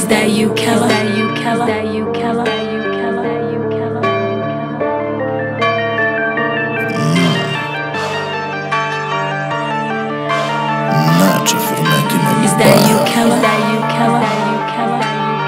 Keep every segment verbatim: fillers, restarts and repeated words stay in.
that you, Kella? Is that you, Kella? Is that you, Kella? Is that you, Kella? Nacho Fermetina Is that you, Kella? Is that you, Kella? Is that you, Kella?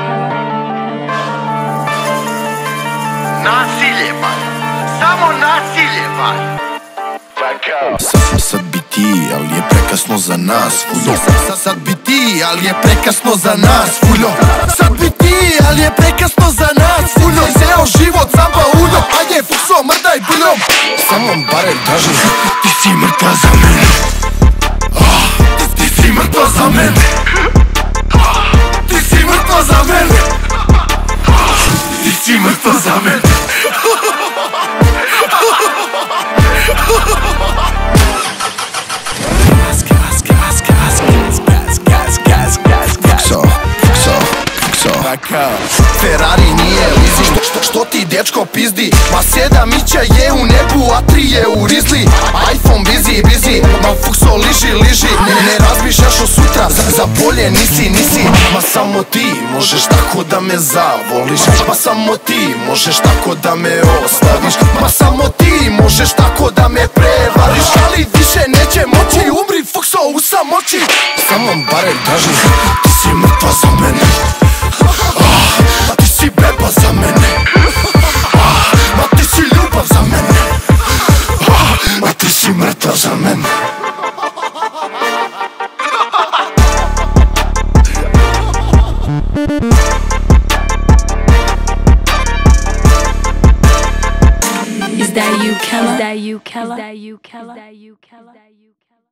Nasilje pa, samo nasilje pa. Sad, sad, sad bi ti, ali je prekasno za nas, fuljo. Sad, sad, sad bi ti, ali je prekasno za nas, fuljo. Sad bi ti, ali je prekasno za nas, fuljo. Zeo život, samba uljo, ajde fukso, mrdaj buljom. Samo barem tražim, ti si mrtva za mene. Ah, ti, ti si mrtva za mene. Ah, ti si mrtva za mene. Ah, ti si mrtva za mene. Ferrari nije lizi, što, što, što ti dečko pizdi? Ma sedam ića je u nebu, a tri je u rizli. iPhone busy, busy, ma fukso liži, liži. Ne, ne razmišljaš o sutra, za, za bolje nisi, nisi. Ma samo ti možeš tako da me zavoliš. Ma samo ti možeš tako da me ostaviš. Ma samo ti možeš tako da me prevariš. Ali više neće moći, umri fukso u samoći. Samo barem tražim, ti si mrtva za mene. Ma ti si beba za mene. Ma ti si ljubav za mene. Ma ti si mrtva za mene. Is that you, Kella? Is that you, Kella? Is that you, Kella? Is that you, Kella?